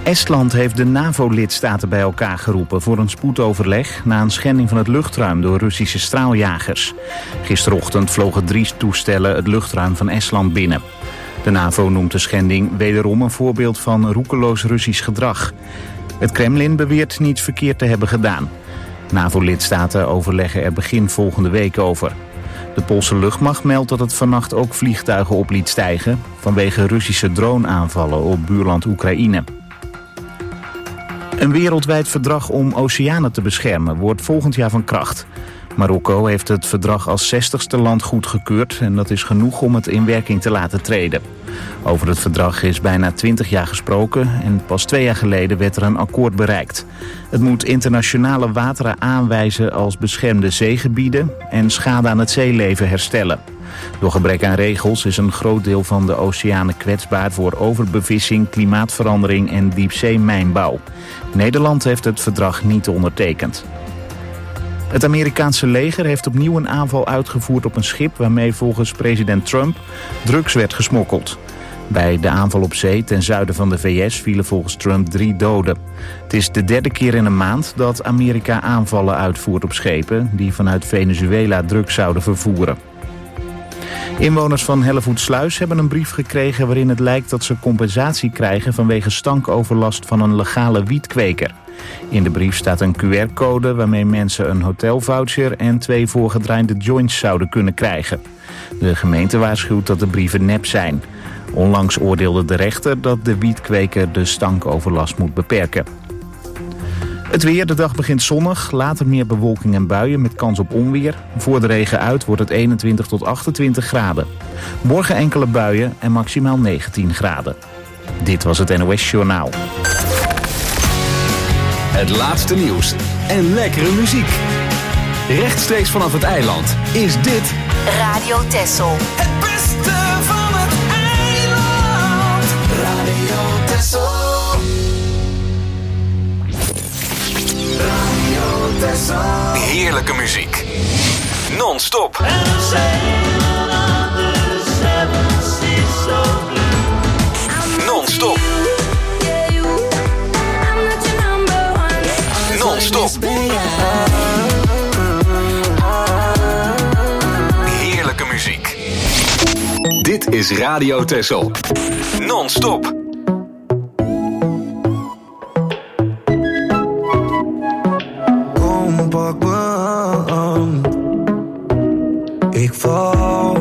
Estland heeft de NAVO-lidstaten bij elkaar geroepen voor een spoedoverleg na een schending van het luchtruim door Russische straaljagers. Gisterochtend vlogen 3 toestellen het luchtruim van Estland binnen. De NAVO noemt de schending wederom een voorbeeld van roekeloos Russisch gedrag. Het Kremlin beweert niets verkeerd te hebben gedaan. NAVO-lidstaten overleggen er begin volgende week over. De Poolse luchtmacht meldt dat het vannacht ook vliegtuigen op liet stijgen vanwege Russische droneaanvallen op buurland Oekraïne. Een wereldwijd verdrag om oceanen te beschermen wordt volgend jaar van kracht. Marokko heeft het verdrag als 60ste land goedgekeurd en dat is genoeg om het in werking te laten treden. Over het verdrag is bijna 20 jaar gesproken en pas 2 jaar geleden werd er een akkoord bereikt. Het moet internationale wateren aanwijzen als beschermde zeegebieden en schade aan het zeeleven herstellen. Door gebrek aan regels is een groot deel van de oceanen kwetsbaar voor overbevissing, klimaatverandering en diepzeemijnbouw. Nederland heeft het verdrag niet ondertekend. Het Amerikaanse leger heeft opnieuw een aanval uitgevoerd op een schip waarmee volgens president Trump drugs werd gesmokkeld. Bij de aanval op zee ten zuiden van de VS vielen volgens Trump 3 doden. Het is de 3e keer in een maand dat Amerika aanvallen uitvoert op schepen die vanuit Venezuela drugs zouden vervoeren. Inwoners van Hellevoetsluis hebben een brief gekregen waarin het lijkt dat ze compensatie krijgen vanwege stankoverlast van een legale wietkweker. In de brief staat een QR-code waarmee mensen een hotelvoucher en 2 voorgedraaide joints zouden kunnen krijgen. De gemeente waarschuwt dat de brieven nep zijn. Onlangs oordeelde de rechter dat de wietkweker de stankoverlast moet beperken. Het weer, de dag begint zonnig, later meer bewolking en buien met kans op onweer. Voor de regen uit wordt het 21 tot 28 graden. Morgen enkele buien en maximaal 19 graden. Dit was het NOS Journaal. Het laatste nieuws en lekkere muziek. Rechtstreeks vanaf het eiland is dit Radio Texel. Het beste van het eiland. Radio Texel. Radio Texel. heerlijke muziek. Non-stop. Non-stop. Non-stop. Heerlijke muziek. Dit is Radio Texel. Non-stop. Kom, pak me aan. Ik val.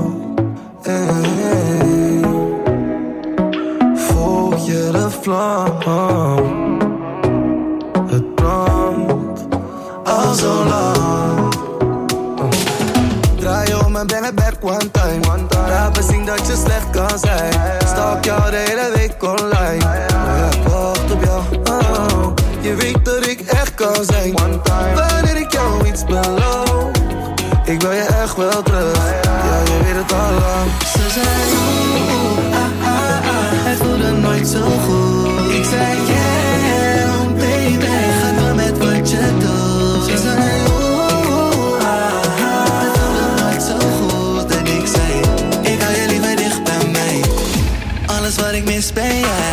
Volg je de vlam. Het brandt al zo lang. Draai om en ben het back one time. Rapen zien dat je slecht kan zijn. Stalk jou de hele week online. Ja, ik wacht op jou. Oh, je weet dat ik echt kan zijn. Wanneer ik jou iets beloof, ik wil je echt wel terug. Ja, je weet het al lang. Ze zei het voelde nooit zo goed. Ik zei yeah, baby, ga door met wat je doet. Ze zei het voelde nooit zo goed. En ik zei, ik hou je liever dicht bij mij. Alles wat ik mis ben jij.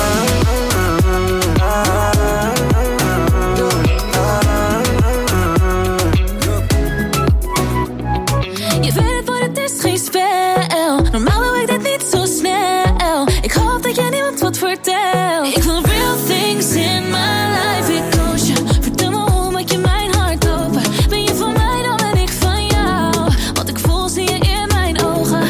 Vertel. Ik wil real things in my life. Ik koos je, vertel me hoe maak je mijn hart open. Ben je van mij, dan ben ik van jou. Wat ik voel zie je in mijn ogen.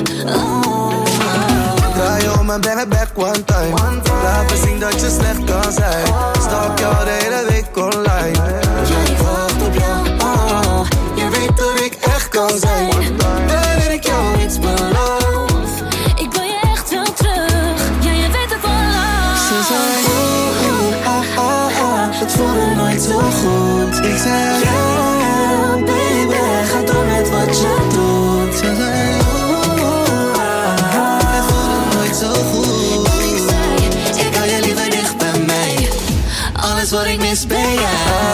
Draai om en ben het back one time. Laten zien dat je slecht kan zijn. Stalk jou de hele week online. Ja, ik wacht op jou. Oh, je weet dat ik echt kan zijn. Wanneer ik jou iets beloof, ik wil je echt wel terug. Ja, je weet het al. ze zei, het voelde nooit zo goed. Ik zei, yeah, baby, ga door met wat je doet. Ze zei, het voelde nooit zo goed. Ik zei, ik hou je liever dicht bij mij. Alles wat ik mis ben jij.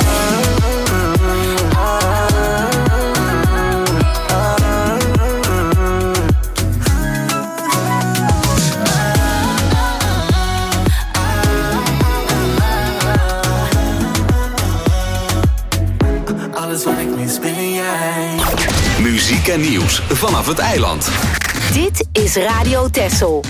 jij. Muziek en nieuws vanaf het eiland. Dit is Radio Texel.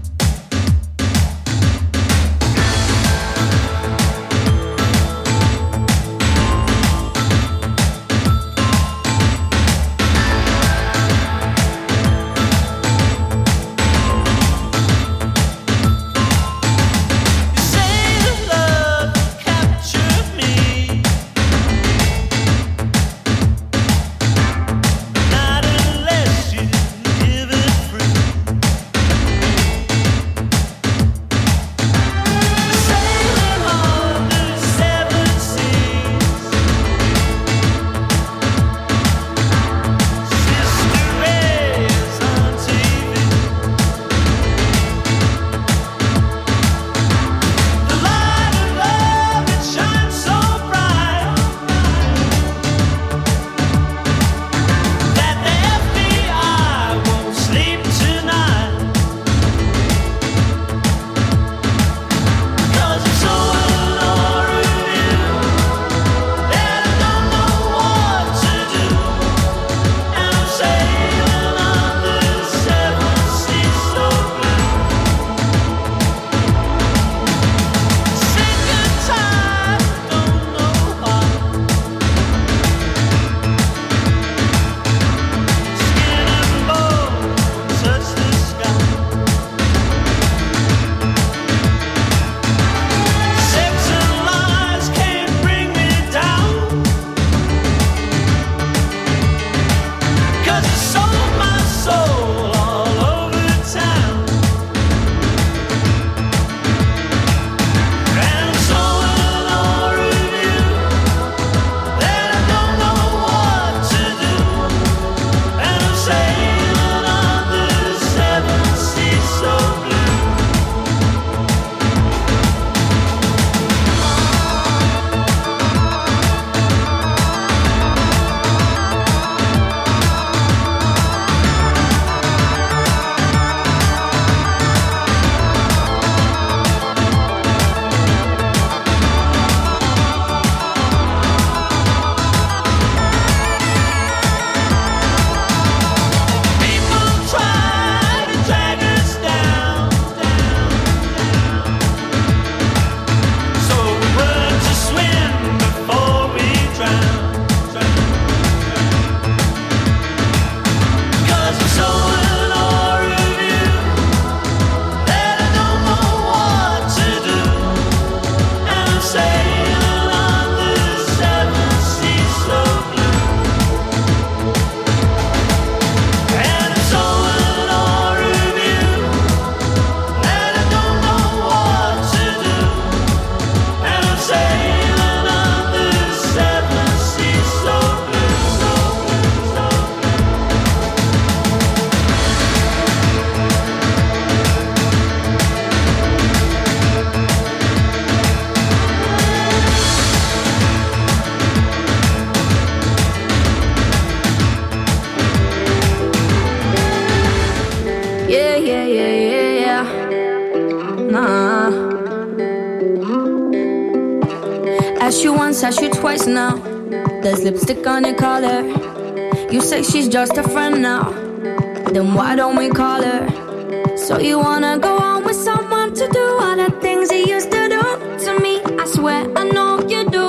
Asked you once, asked you twice now. There's lipstick on your collar. You say she's just a friend now. Then why don't we call her? So you wanna go on with someone to do all the things you used to do to me? I swear I know you do.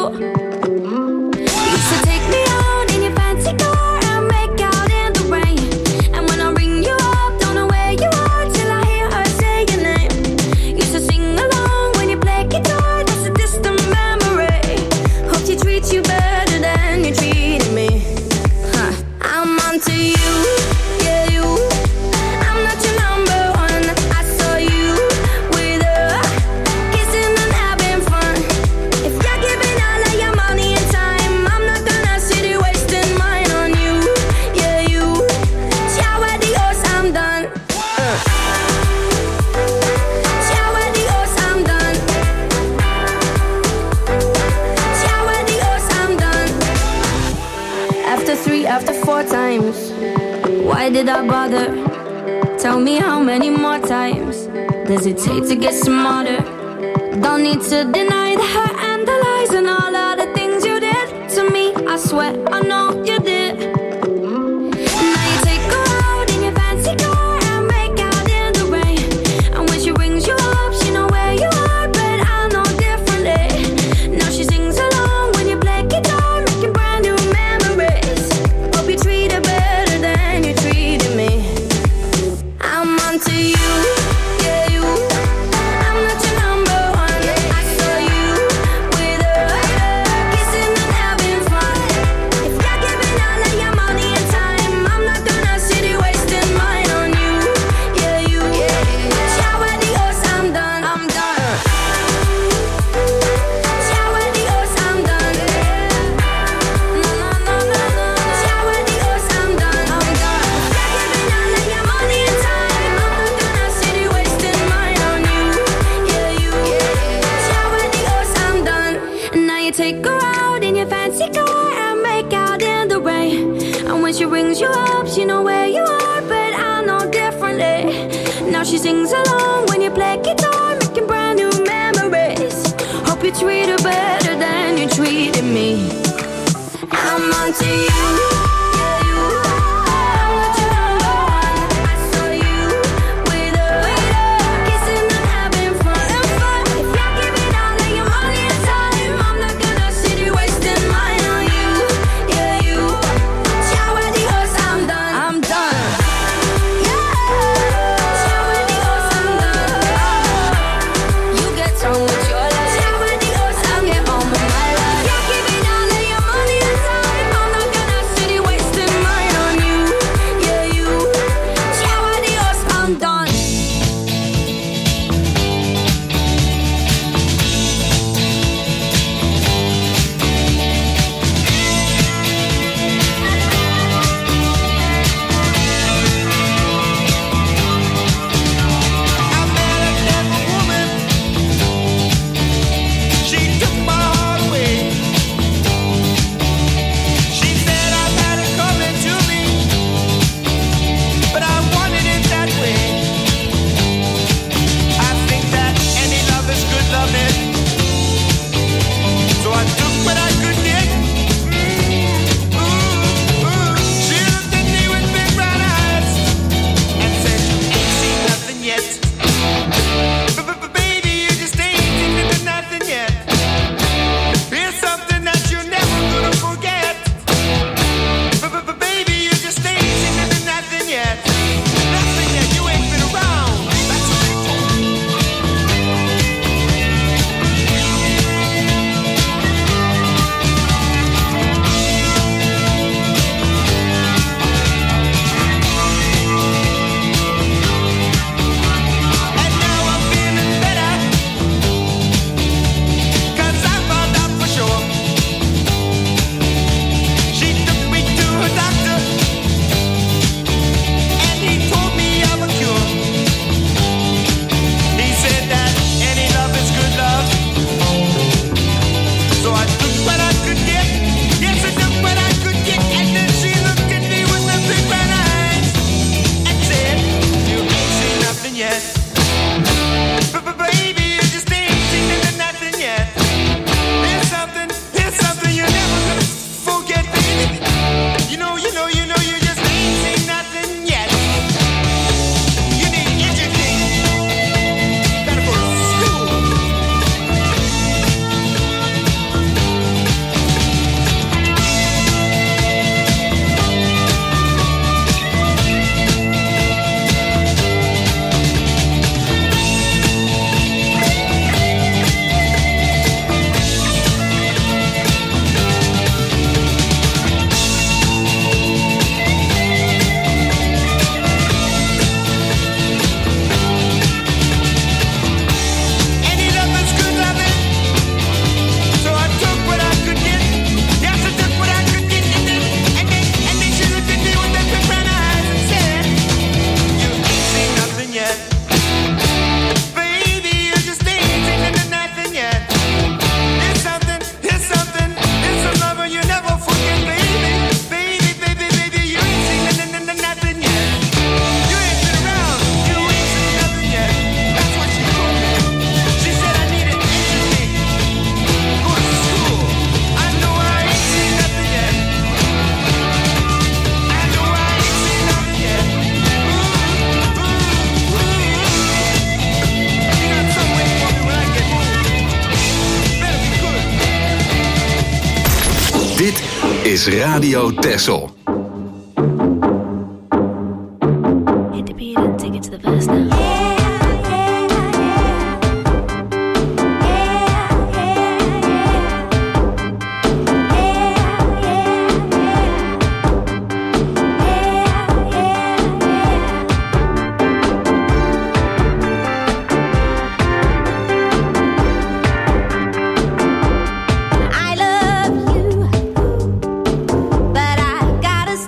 You used to take me out in your fancy car and make out in the rain. And when I ring you up, don't know where you are till I hear her say your name. Used to sing along when you play guitar. That's a distant memory. Hope she treats you better than you treated me. I'm onto you, yeah you. I'm not your number one. I saw you with her, kissing and having fun. If you're giving all of your money and time, I'm not gonna sit here wasting mine on you, yeah you. Ciao adios, I'm done. Ciao adios, I'm done. Ciao adios, I'm done. After 3, after 4 times, why did I bother? Tell me how many more times does it take to get smarter? Don't need to deny the hurt and the lies and all of the things you did to me. I swear I know you did. take her out in your fancy car and make out in the rain. And when she rings you up, she know where you are, but I know differently. Now she sings along when you play guitar, making brand new memories. Hope you treat her better than you treated me. I'm onto you. Dit is Radio Texel. Hit the beat and take it to the verse now. I love you, but I gotta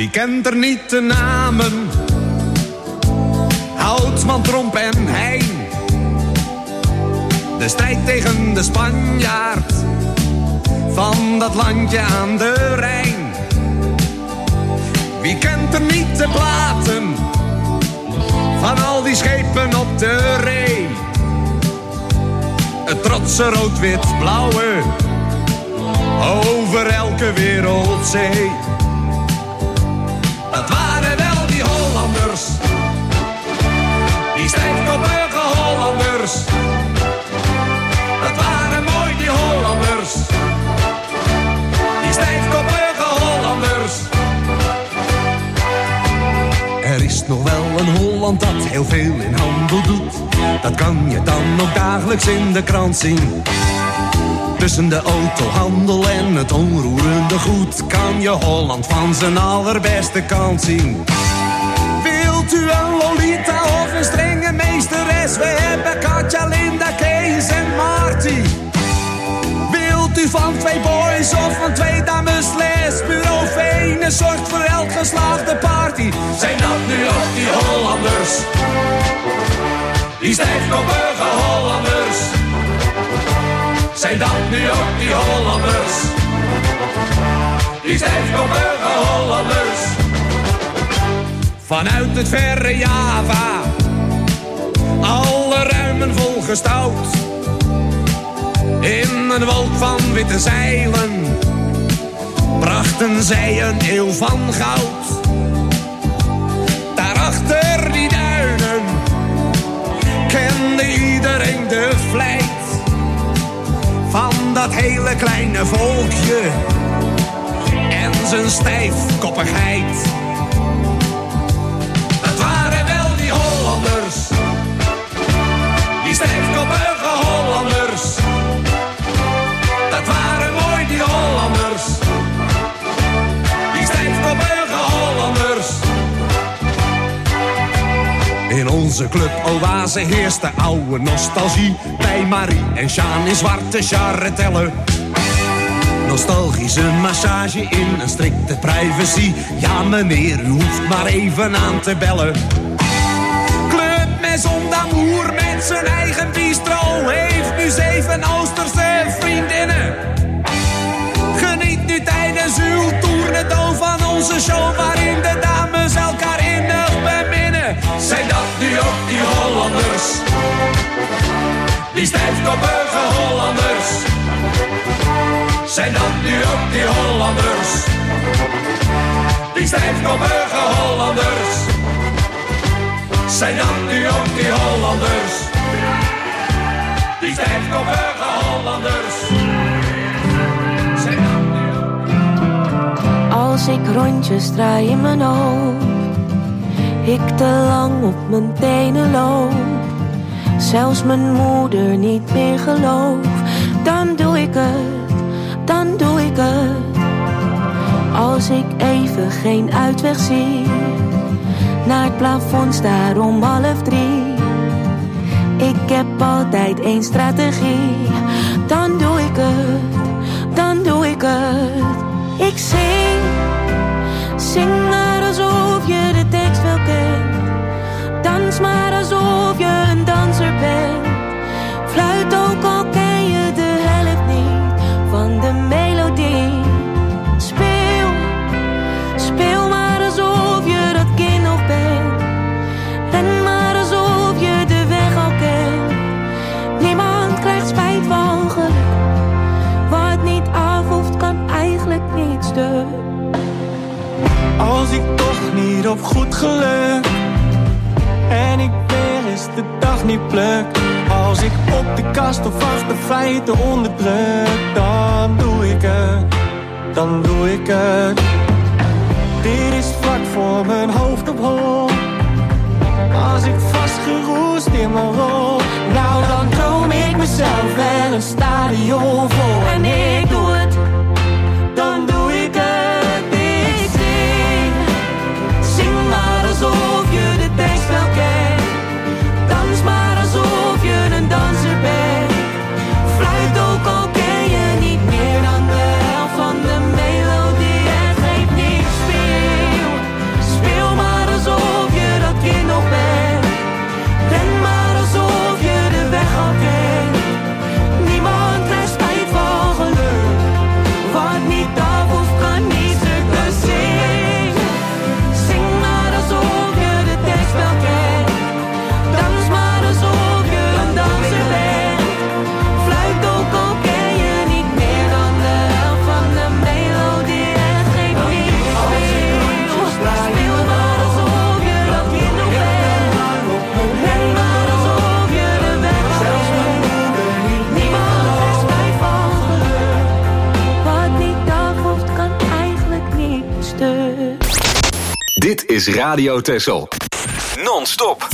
Wie kent er niet de namen? Houtsman, Tromp en Heijn. De strijd tegen de Spanjaard van dat landje aan de Rijn. Wie kent er niet de platen van al die schepen op de Ree? Het trotse rood-wit-blauwe over elke wereldzee. Dat waren wel die Hollanders, die stijfkoppige Hollanders. Dat waren mooi die Hollanders, die stijfkoppige Hollanders. Er is nog wel een Holland dat heel veel in handel doet. Dat kan je dan ook dagelijks in de krant zien. Tussen de autohandel en het onroerende goed kan je Holland van zijn allerbeste kant zien. Wilt u een Lolita of een strenge meesteres? We hebben Katja, Linda, Kees en Marty. Wilt u van 2 boys of van 2 dames les? Bureau Venus zorgt voor elk geslaagde party. Zijn dat nu ook die Hollanders? Die stijfkoppige Hollanders. Zijn dat nu ook die Hollanders? Die stijfkoppige Hollanders. Vanuit het verre Java, alle ruimen volgestouwd. In een wolk van witte zeilen brachten zij een eeuw van goud. Daarachter die duinen kende iedereen de vlijt van dat hele kleine volkje en zijn stijfkoppigheid. Dat waren wel die Hollanders, die stijfkoppige Hollanders. Dat waren mooi die Hollanders, die stijfkoppige Hollanders. In onze club Oase heerst de oude nostalgie. Bij Marie en Sjaan in zwarte charretellen. Nostalgische massage in een strikte privacy. Ja meneer, u hoeft maar even aan te bellen. Club Maison d'Amour met zijn eigen bistro heeft nu 7 Oosterse vriendinnen. Geniet nu tijdens uw tournedo van onze show waarin de dames elkaar innig beminnen. Zijn dat nu ook die Hollanders? Die stijfkoppige Hollanders. Zijn dat nu ook die Hollanders? Die stijfkoppige Hollanders. Zijn dat nu ook die Hollanders? Die stijfkoppige Hollanders. Zijn dat nu ook... Als ik rondjes draai in mijn hoofd, ik te lang op mijn tenen loop, zelfs mijn moeder niet meer gelooft, dan doe ik het, dan doe ik het. Als ik even geen uitweg zie, naar het plafond staar om 2:30. Ik heb altijd 1 strategie, dan doe ik het, dan doe ik het. Ik zing maar alsof je de tekst wel kent. Dans maar alsof je een danser bent. Fluit ook al ken je de helft niet van de melodie. Speel maar alsof je dat kind nog bent. Ren maar alsof je de weg al kent. Niemand krijgt spijt van geluk. Wat niet af hoeft kan eigenlijk niet stuk. Als ik toch niet op goed geluk en ik weer eens de dag niet pluk. Als ik op de kast of achter feiten onderdruk, dan doe ik het, dan doe ik het. Dit is vlak voor mijn hoofd op hol. Als ik vastgeroest in mijn rol, nou dan droom ik mezelf wel een stadion vol. En ik doe het, dan doe ik het. Ik zing maar alsof je de tekst wel kent. Dans maar alsof je een danser bent. Fluit ook al ken je niet meer dan de helft van de melodie. Het geeft niet, Dit is Radio Texel. Non-stop.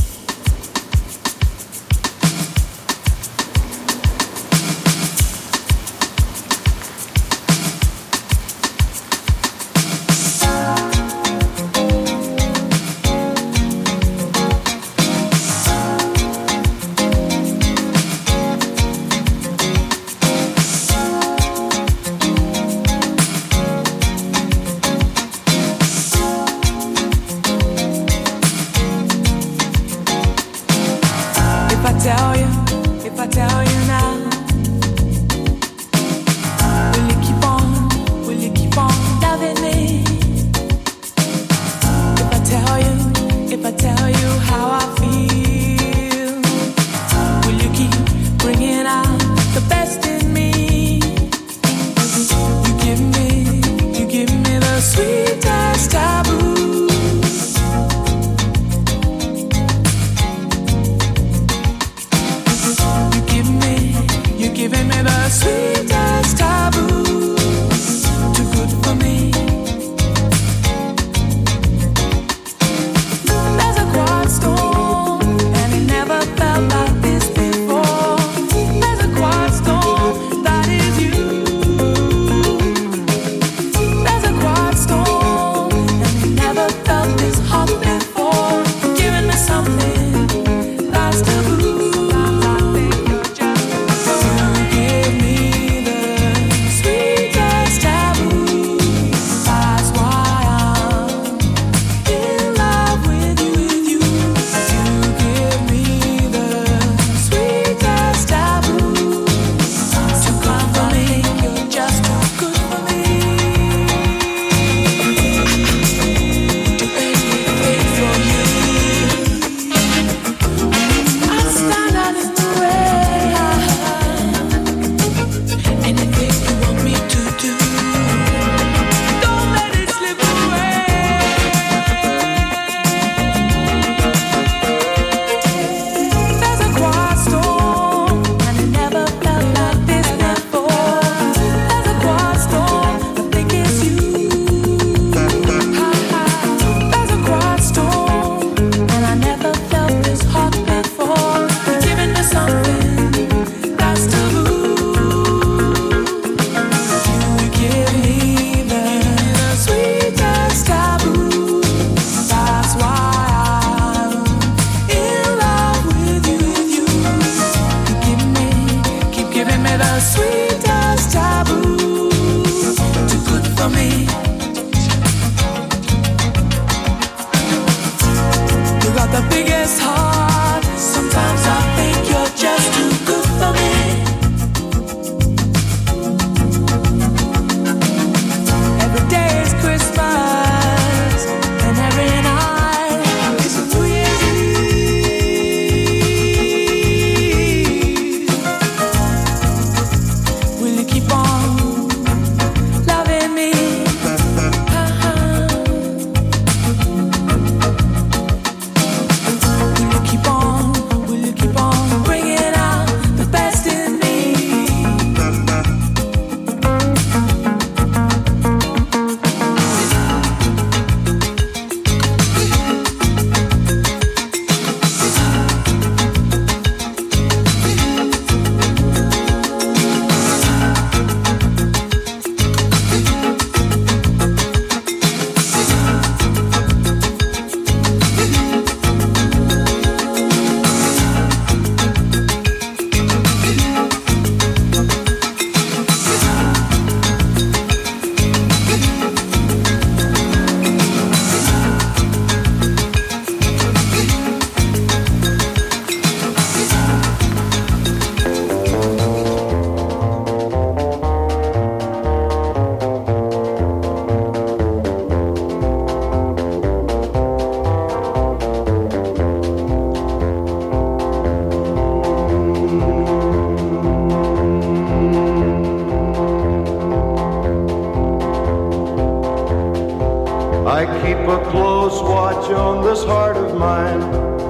I keep a close watch on this heart of mine.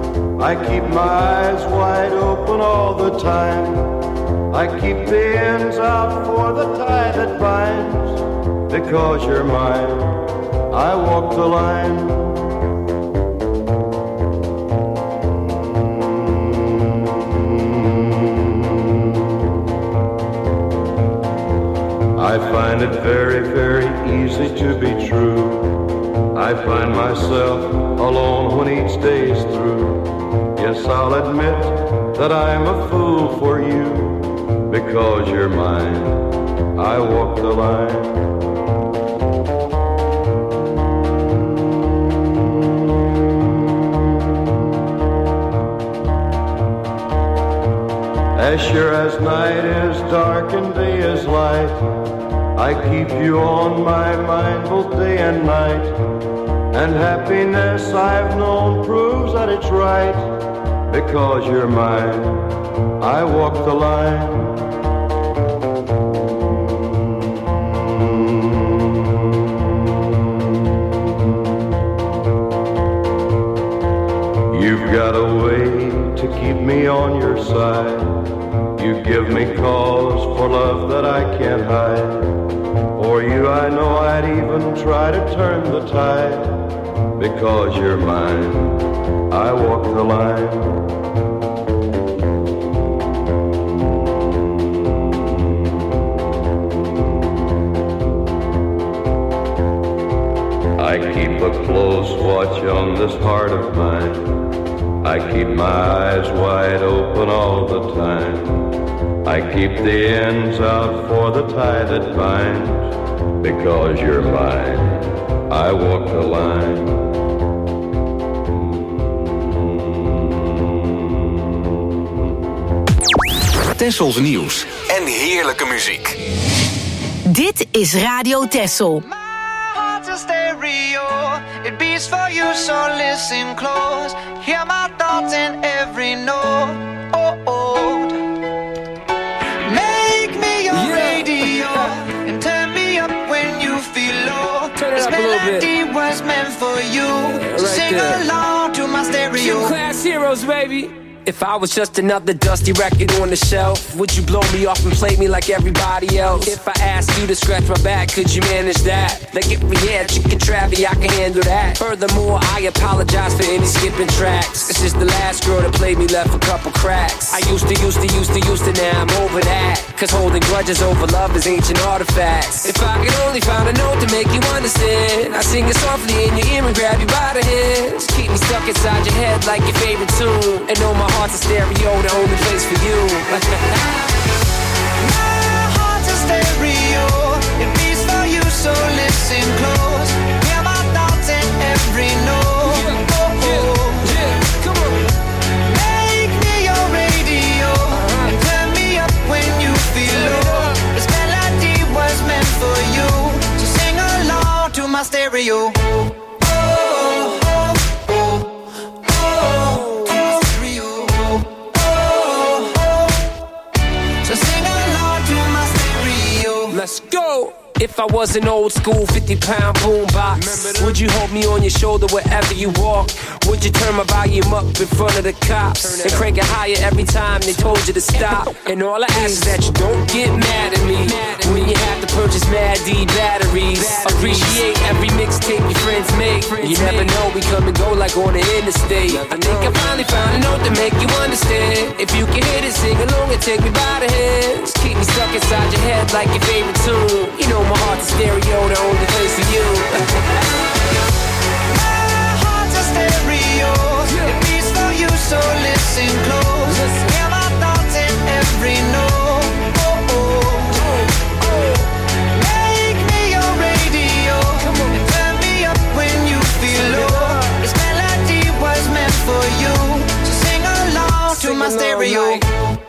I keep my eyes wide open all the time. I keep the ends out for the tie that binds. Because you're mine, I walk the line. I find it very, very easy to be true. I find myself alone when each day is through. Yes, I'll admit that I'm a fool for you. Because you're mine, I walk the line. As sure as night is dark and day is light, I keep you on my mind both day and night. And happiness I've known proves that it's right. Because you're mine, I walk the line. You've got a way to keep me on your side. You give me cause for love that I can't hide. For you I know I'd even try to turn the tide. Because you're mine, I walk the line. I keep a close watch on this heart of mine. I keep my eyes wide open all the time. I keep the ends out for the tie that binds. Because you're mine, I walk the line. Tessels nieuws en heerlijke muziek. Dit is Radio Tessel. It beats for you, so listen close. Hear my thoughts in every note. Make me your radio and turn me up when you feel low. This melody was meant for you. So sing along to my stereo. Class heroes, baby. If I was just another dusty record on the shelf, would you blow me off and play me like everybody else? If I asked you to scratch my back, could you manage that? Like if we had chicken travy, I can handle that. Furthermore, I apologize for any skipping tracks. This is the last girl that played me, left a couple cracks. I used to, now I'm over that. Cause holding grudges over love is ancient artifacts. If I could only find a note to make you understand, I sing it softly in your ear and grab you by the hands. Keep me stuck inside your head like your favorite tune. And know my heart's a stereo, the only place for you. My heart's a stereo, it beats for you, so listen close. Hear my thoughts in every note. Come on. Make me your radio and turn me up when you feel low. This melody was meant for you, so sing along to my stereo. Let's go! If I was an old school 50-pound boombox, would you hold me on your shoulder wherever you walk? Would you turn my volume up in front of the cops and crank it higher every time they told you to stop? And all I ask is that you don't get mad at me when you have to purchase Mad D batteries. Appreciate every mixtape your friends make. You never know, we come and go like on the interstate. I think I finally found a note to make you understand. If you can hit it, sing along and take me by the hands. Keep me stuck inside your head like your favorite tune. You know my heart's a stereo, the only place for you. My heart's a stereo, it beats for you, so listen close. Hear my thoughts in every note. Make me your radio and turn me up when you feel low. This melody was meant for you, so sing along to my stereo.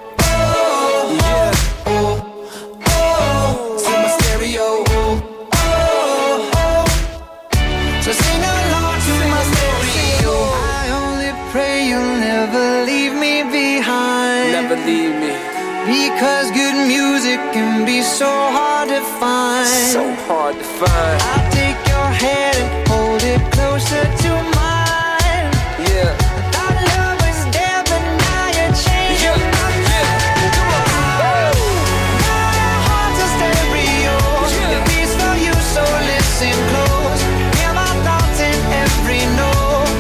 So sing along to my stereo. I only pray you'll never leave me behind. Never leave me. Because good music can be so hard to find. So hard to find. I'll take your hand and hold it closer to mine. Yeah. Our love was there, but now you're changing my mind. Come on. My heart's a stereo. It beats for you, so listen close. Hear my thoughts in every note.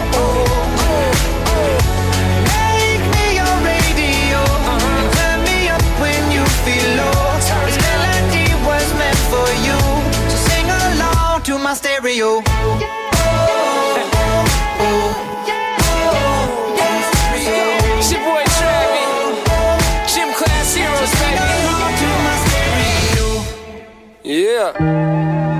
Make me your radio and turn me up when you feel low. This melody was my stereo. It's your boy Travis, Gym Class Heroes, baby. Yeah.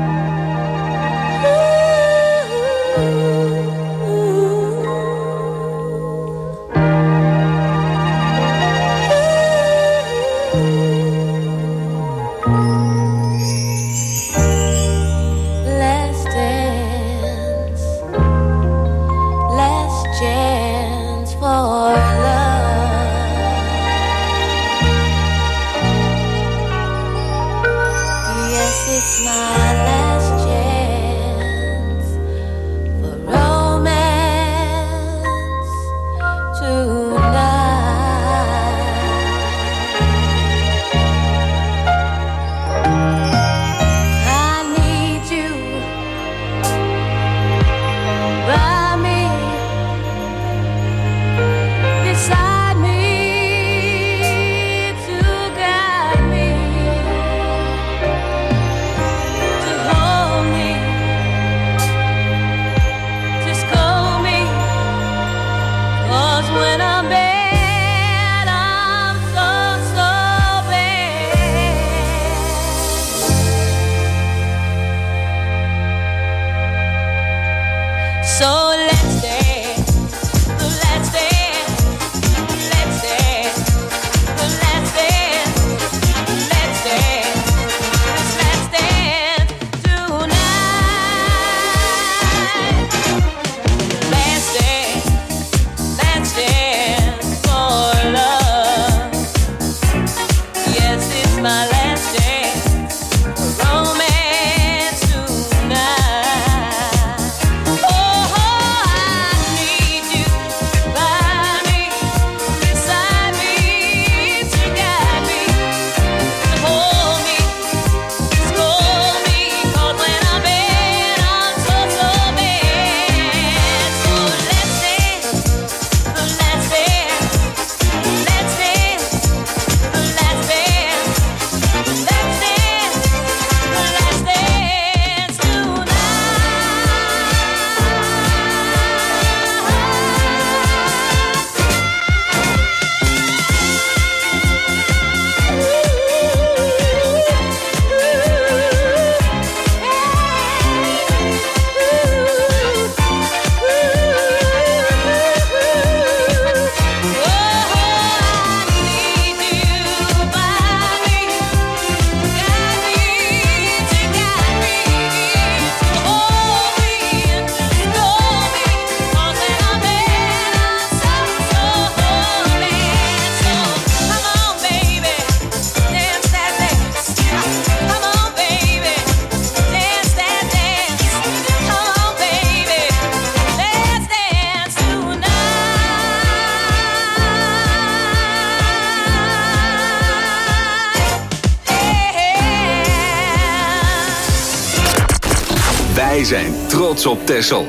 Wij zijn trots op Texel.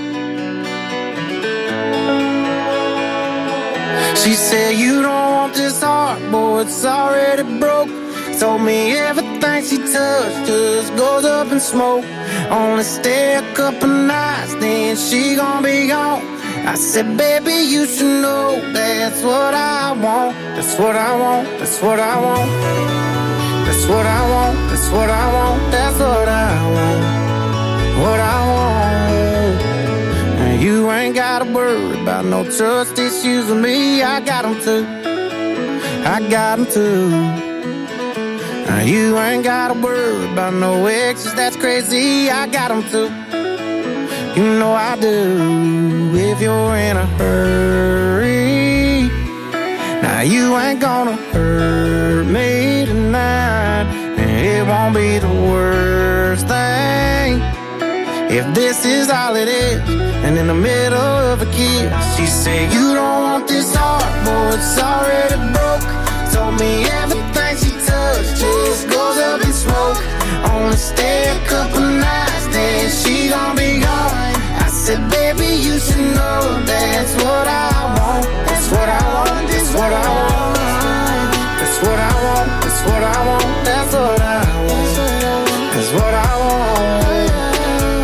She said you don't want this heart, boy, it's already broke. Told me everything she touched just goes up in smoke. Only stay a couple nights, then she gon' be gone. I said, baby, you should know that's what I want. That's what I want, that's what I want. That's what I want, that's what I want. That's what I want, what I want. And you ain't gotta worry about no trust issues with me. I got them too, I got them too. You ain't gotta worry about no exes, that's crazy. I got them too, you know I do. If you're in a hurry, now you ain't gonna hurt me tonight. And it won't be the worst thing if this is all it is. And in the middle of a kiss, she said, you don't want this heart, boy, it's already broke. Told me everything she touched just goes up in smoke. Only stay a couple nights, then she gon' be gone. I said, baby, you should know that's what I want. That's what I want, that's what I want. That's what I want, that's what I want. That's what I want, that's what I want.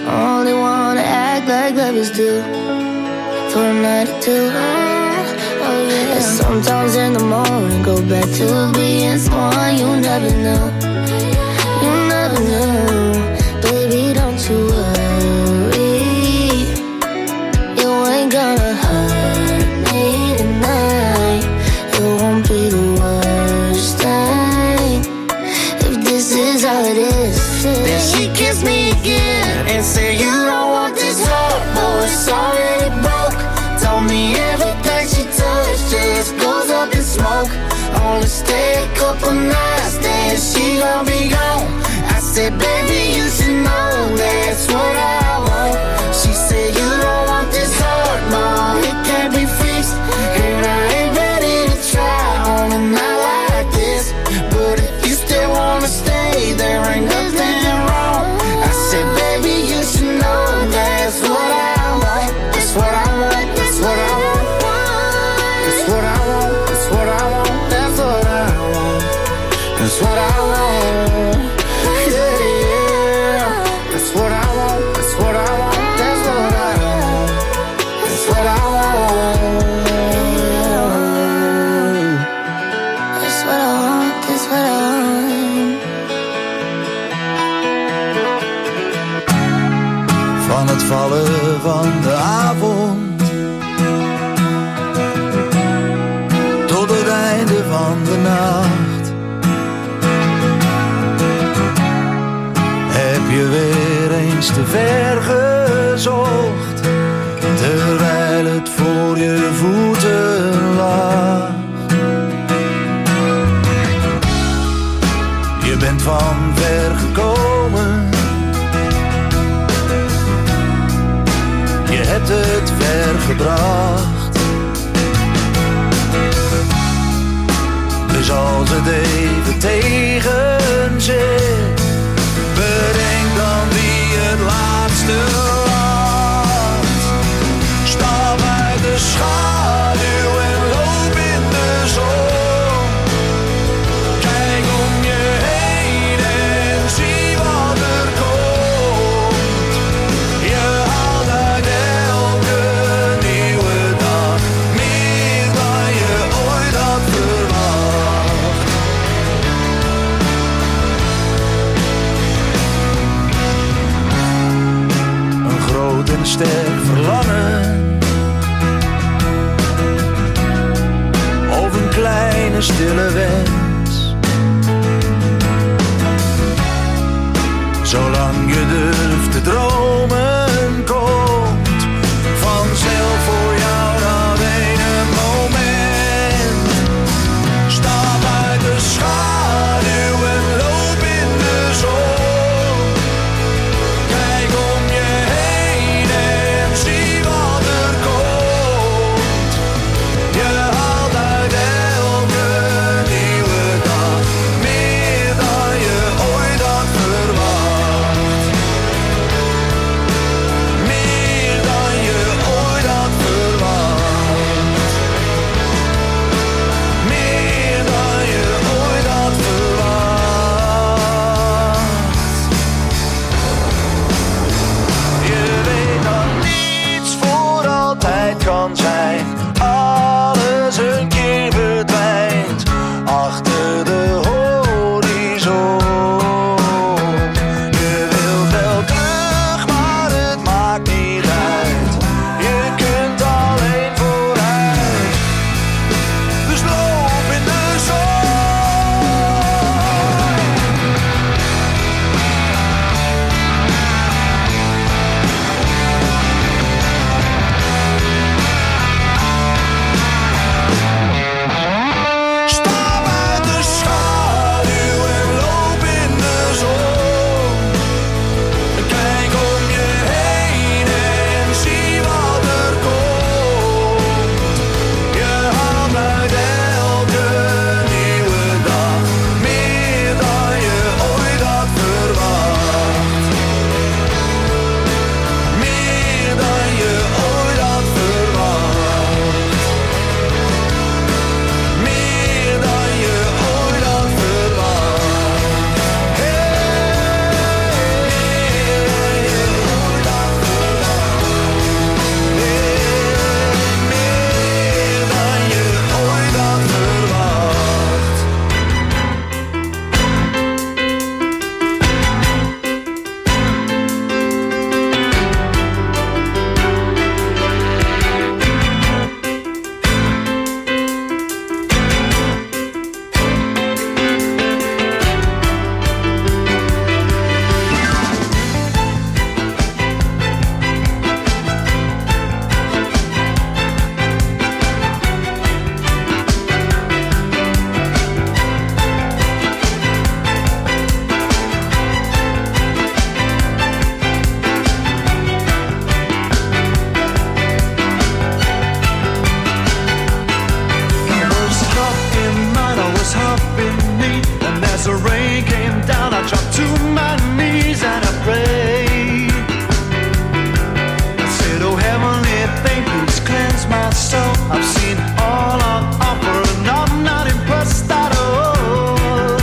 only wanna act like lovers do. For a night or two, oh yeah. And sometimes in the morning, go back to being someone you never knew. You never knew, baby, don't you worry. You ain't gonna hurt me tonight. It won't be the worst thing if this is how it is. Then she kissed me again and said, you don't want this heart, boy, it's already broke. Told me everything she touched just goes up in smoke. Only stay a couple nights, then she gon' be gone. I said, baby, you should know that's what I want. She said, you don't want this heart, no, it can't be fixed. And I ain't ready to try on a night like this. But if you still wanna stay, there ain't nothing wrong. I said, baby, you should know that's what I want. That's what I want, that's what I want. That's what I want, that's what I want. That's what I want. That's what I want. Yeah, yeah. That's what I want, that's what I want. That's what I want. That's what I want. That's what I want, that's what I want. Van het vallen van de avond tot het einde van de nacht heb je weer eens te ver gezocht, terwijl het voor je voeten lag. Je bent van ver gekomen, je hebt het ver gebracht. Dus als het even tegen zit, bedenk dan wie het laatste laat. Stap uit de schaduw en loop in de zon. Kijk om je heen en zie wat er komt. Je haalt uit elke nieuwe dag meer dan je ooit had verwacht. Een groot en sterk verlangen, of een kleine stille wens. Zolang je durft te dromen, komt vanzelf voor jou dat ene moment. Stap uit de schaduw en loop in de zon. Kijk om je heen en zie wat er komt. Je haalt uit elke nieuwe came down, I dropped to my knees and I prayed. I said, oh heavenly thing, please cleanse my soul. I've seen all on offer and I'm not impressed at all.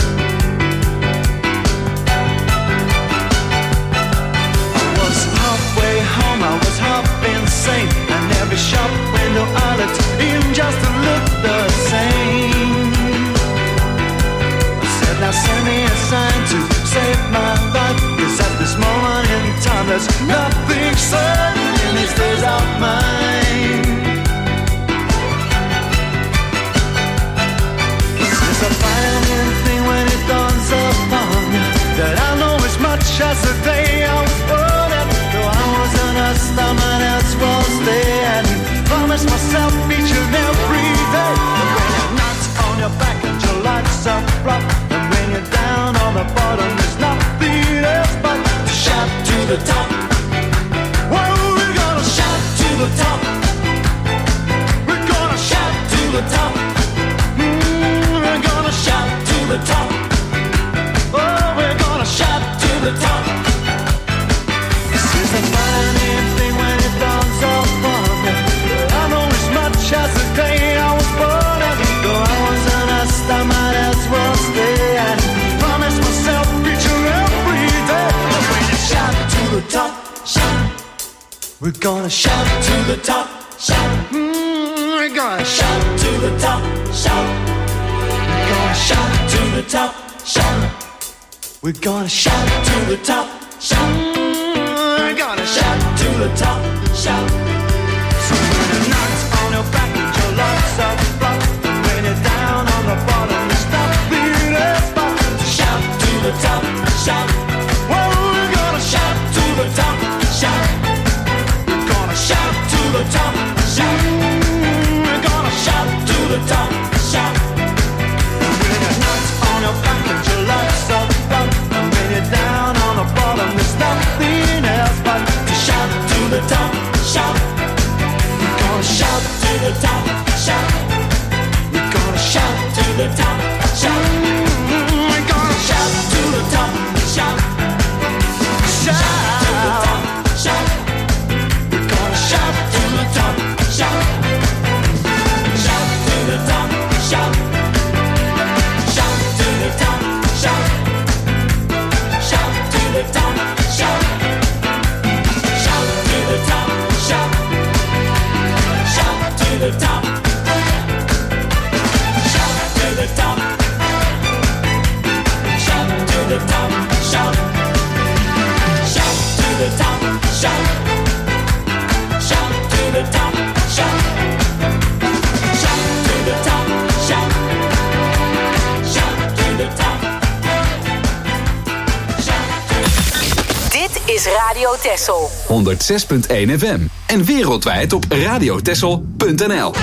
I was halfway home, I was half insane, and every shop window I looked in just to look the same. I said, now send me a sign to save my life, 'cause at this moment in time there's nothing certain in these days of mine. It's a frightening thing when it dawns upon you that I know as much as the day I was born, and though I wasn't a star, my else was there, and promised myself each and every day that when you're not on your back and your life's up rough, and when you're down on the bottom there's nothing else but to shout to the top. Well, we're gonna shout to the top. We're gonna shout to the top. We're gonna shout to the top. Oh, we're gonna shout to the top. This is a frightening thing when it dawns upon me. I know as much as the day I was born, and though I wasn't a star, might as well stay, and promise myself each and every day that when you shout to the top, shout. We're gonna shout to the top, shout. We're gonna shout to the top, shout. We're gonna shout to the top, shout. We're gonna shout to the top, shout. We're gonna shout to the top, shout. So when you're not on your back and your life's up front, and when you're down on the bottom, there's nothing else but to shout to the top, shout. Well, we're gonna shout to the top, shout. We're gonna shout to the top, shout. We're gonna shout to the top, shout. And when you're not on your back and your life's up front, and when you're down on the bottom, there's nothing else but to shout to the top, shout. We're gonna shout to the top, shout. We're gonna shout to the top, shout. We're gonna shout to the top, shout. Shout to the top, shout. We're gonna shout to the top, shout. Shout to the top, shout. Shout to the top, shout. Shout to the top, shout. Shout to the top, shout. Shout to the top. Shout to the top. Shout to the top, shout. Shout to the top, shout. Shout to the top, shout. Shout to the top, shout. Shout to the top. Dit is Radio Texel. 106.1 FM en wereldwijd op radiotexel.nl.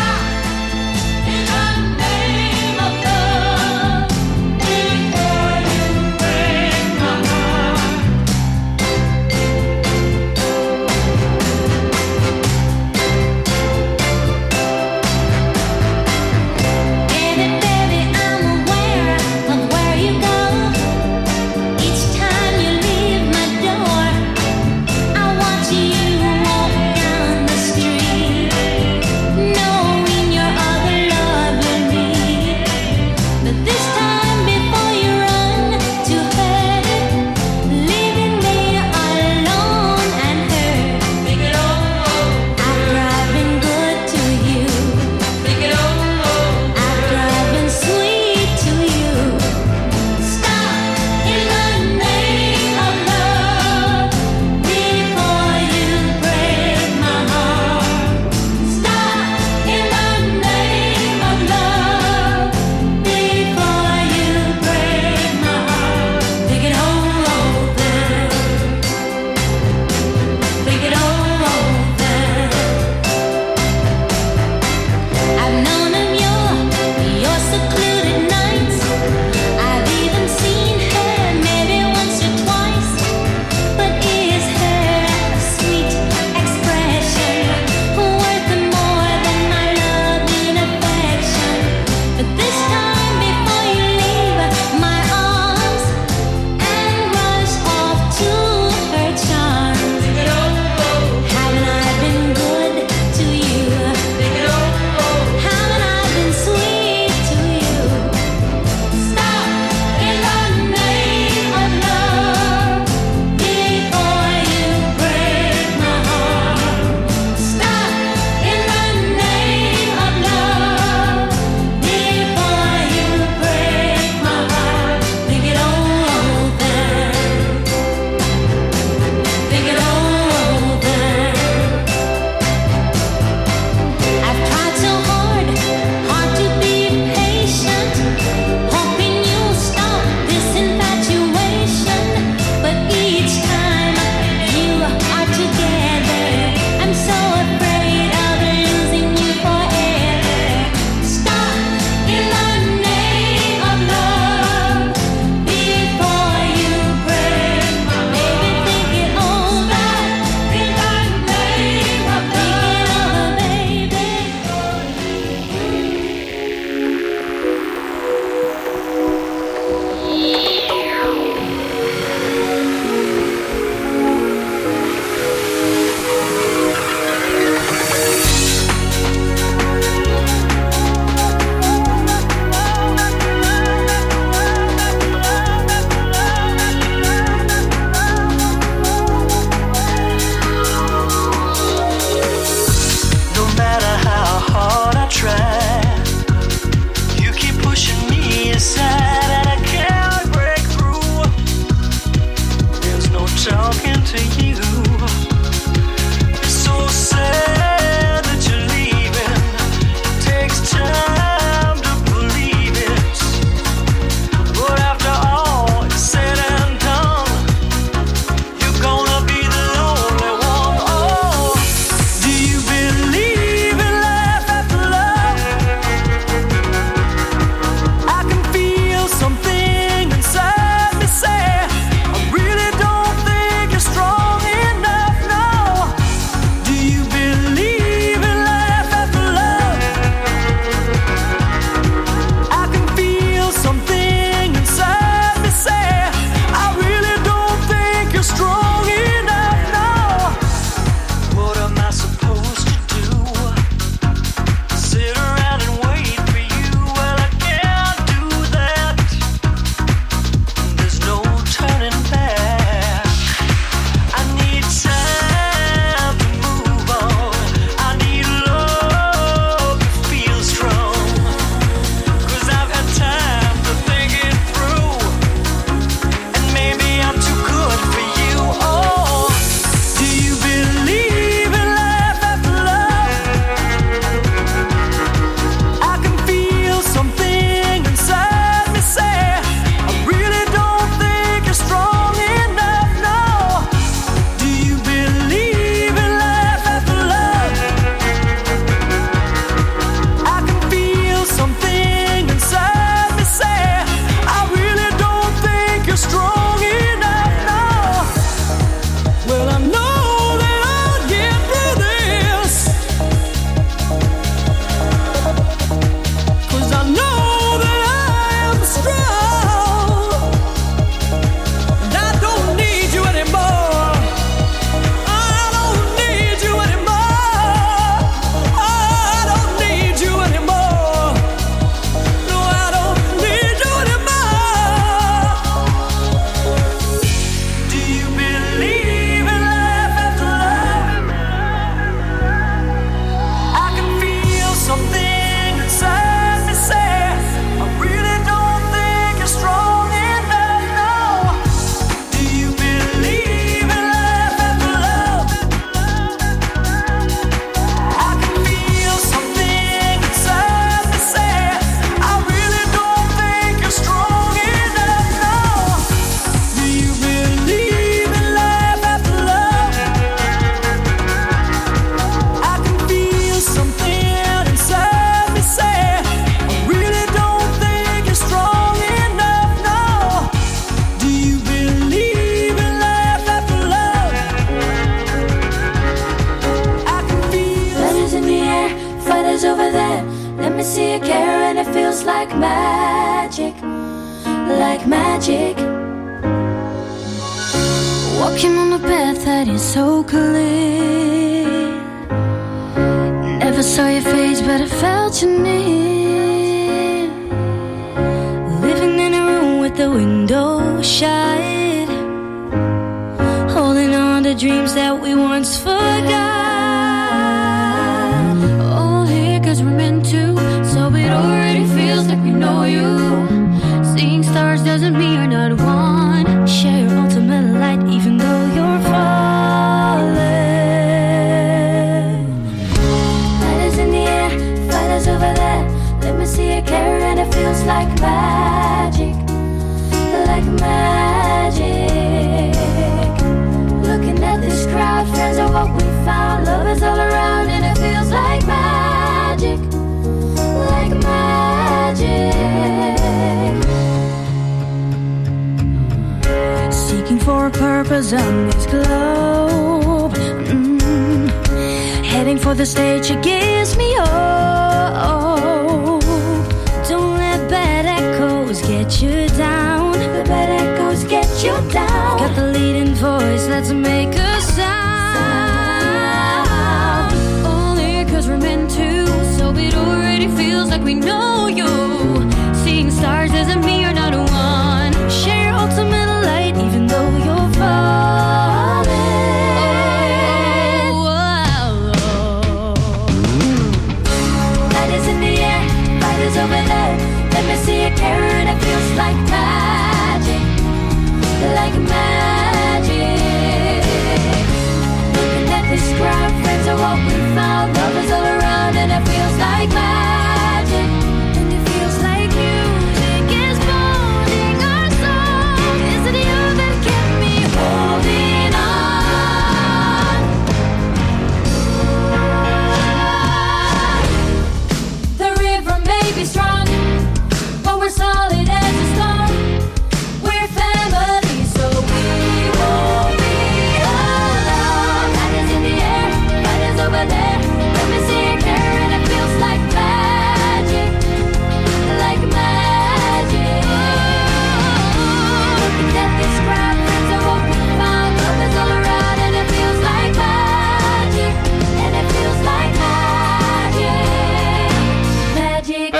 No magic. Walking on a path that is so clear. Never saw your face, but I felt you near. Living in a room with the window shut, holding on to dreams that we once forgot. All here 'cause we're meant to, so it already feels like we know you. Seeing stars doesn't mean you're not one. Share your ultimate light even though you're falling. Lighters in the air, fighters over there. Let me see you carry and it feels like magic. Like magic. Looking at this crowd, friends are what we found. Love is all around and it feels like magic. Like magic. Seeking for a purpose on this globe. Heading for the stage, it gives me hope. Don't let bad echoes get you down. The bad echoes get you down. Got the leading voice, let's make a sound. Only 'cause we're meant to, so it already feels like we know you. Seeing stars doesn't mean you're not one. Share your ultimate light even though you're falling. Light is in the air, light is over there. Let me see you carry and it feels like magic. Like magic. Looking at this crowd, friends are what we found. Love is all around and it feels like magic. And it feels like music is molding our soul. Is it you that kept me holding on? The river may be strong, but we're solid as a stone. We're family, so we won't be alone. Light is in the air, light is over there. Let me see you carry and it feels like magic. Like magic. Looking at this crowd, friends are what we found. Love is all around and it feels like magic. And it feels like magic. Magic.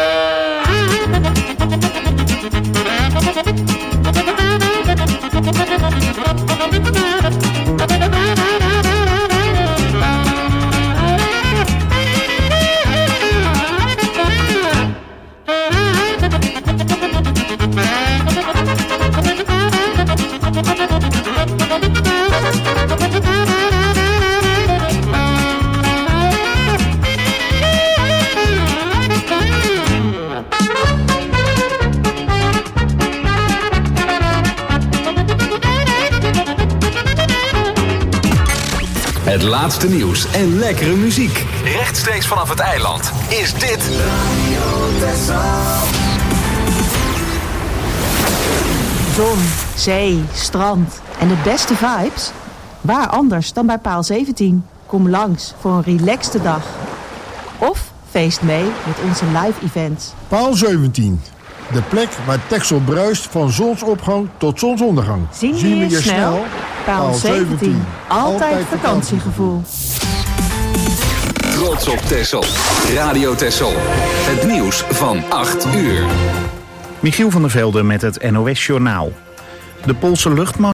Het laatste nieuws en lekkere muziek. Rechtstreeks vanaf het eiland is dit Zon, zee, strand en de beste vibes? Waar anders dan bij Paal 17? Kom langs voor een relaxte dag. Of feest mee met onze live events. Paal 17. De plek waar Texel bruist van zonsopgang tot zonsondergang. Zien we je snel? Paal 17. Altijd vakantiegevoel. Trots op Texel. Radio Texel. Het nieuws van 8 uur. Michiel van der Velde met het NOS Journaal. De Poolse luchtmacht